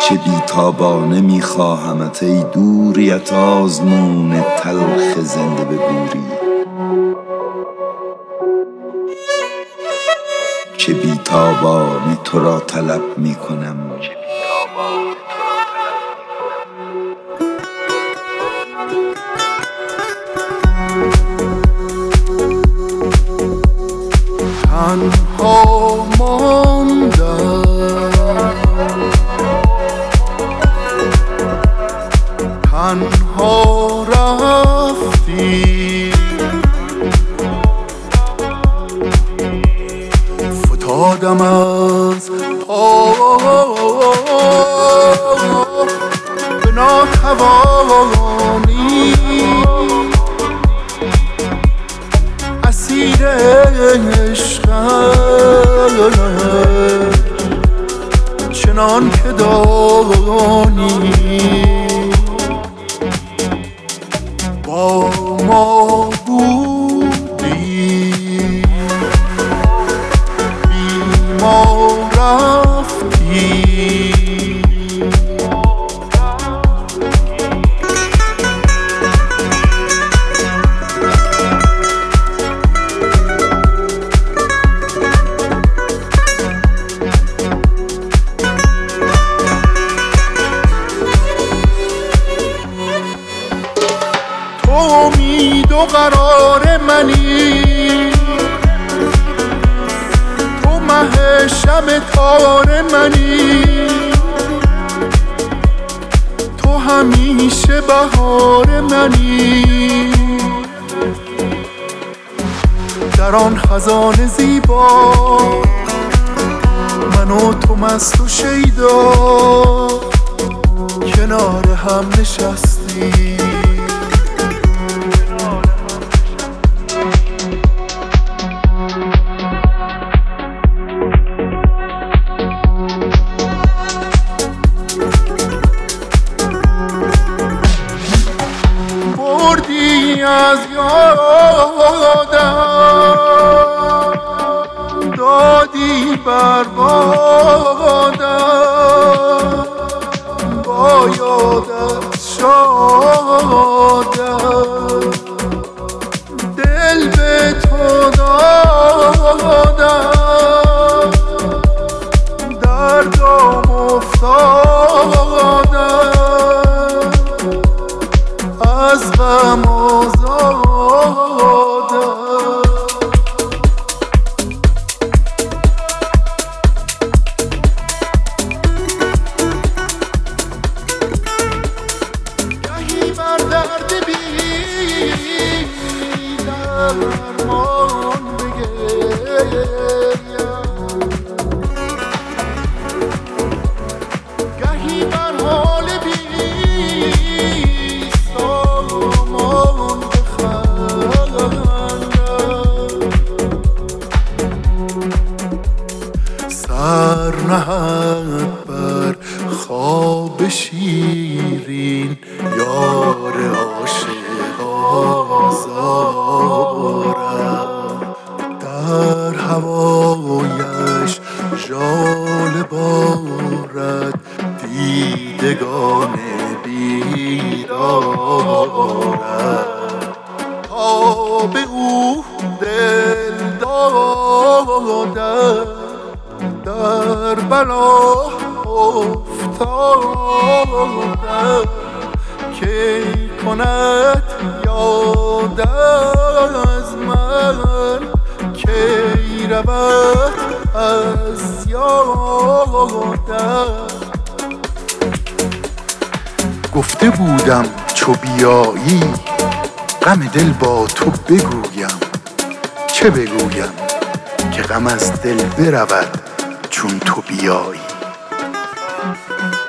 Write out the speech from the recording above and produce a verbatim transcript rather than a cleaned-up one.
چه بیتابانه میخواهمت ای دوریت آزمون تلخ زنده به گوری. چه بیتابانه تو را طلب میکنم، تنها ماندم، تنها رفتی، فتادم از پا به ناتوانی، اسیر عشقم چنان که دانی. با ما بودی بی ما رفتی، امید و قرار منی، تو مه شب تار منی، تو همیشه بهار منی. در آن خزان زیبا من و تو مست و شیدا کنار هم نشستی. بردی از یادم، دادی بر بادم، با یادت شادم، دل به تو دادم، دردم افتادم، از غم آزادم. گهی بر درد بی درمان بگریم، گهی بر حال بی سر نهد بر خواب شیرین یار عاشق آزارم، در هوایش ژاله بارد دیدگان بیدارم. تا به او دل دادم در بلا افتادم، که کند یاد از من، کی رود از یادم. گفته بودم چو بیایی غم دل با تو بگویم، چه بگویم که غم از دل برود چون تو بیایی.